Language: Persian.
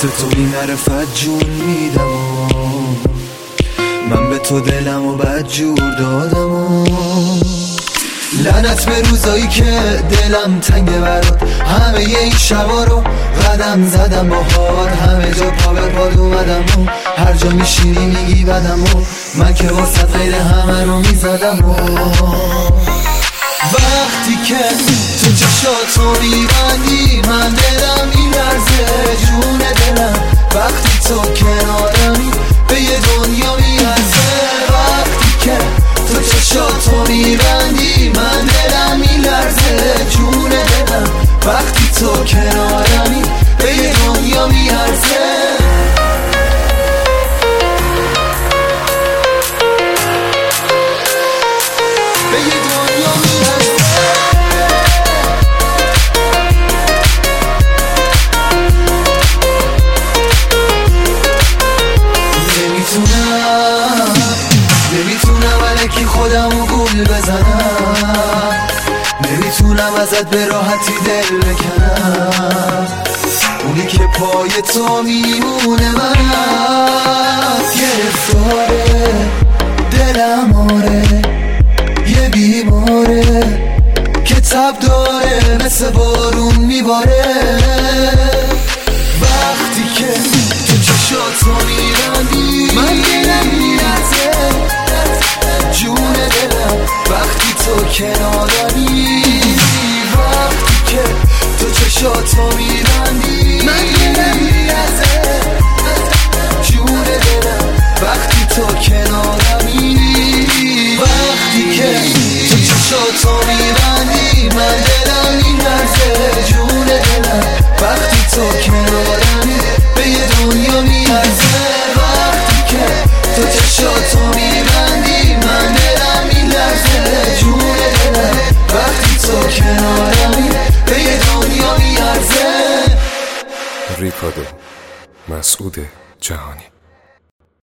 واسه تو بی معرفت جون میدم من به تو دلم و بدجور دادم لعنت به روزایی که دلم تنگه برات همه این شبا رو قدم زدم باهات همه جا پا به پاد اومدم و هر جا میشینی میگی بدم و من که واسه غیر همه رو میزدم وقتی که تو چشاتو میبندی من دلم میلرزه جون دلم وقتی تو کنارمی به یه دنیا میارزه وقتی که تو چشاتو میبندی من دلم میلرزه جون دلم وقتی تو کنارمی به یه دنیا میارزه نمیتونم الکی خودمو گول بزنم نمیتونم ازت به راحتی دل بکنم اونی که پای تو میمونه منم گرفتاره دلم آره یه بیماره که تب داره مثل بارون میباره وقتی که تو چشاتو میبندی من دلم میلرزه جون دلم وقتی تو کنارمی وقتی که تو چشاتو میبندی من دلم میلرزه جون دلم وقتی تو کنارمی وقتی که تو چشاتو میبندی من دلم میلرزه جون دلم وقتی تو کنارمی به یه دنیا میارزه وقتی که تو چشاتو میبندی من دلم میلرزه جون دلم وقتی تو کنارمی به یه دنیا میارزه ریکادو مسعود جهانی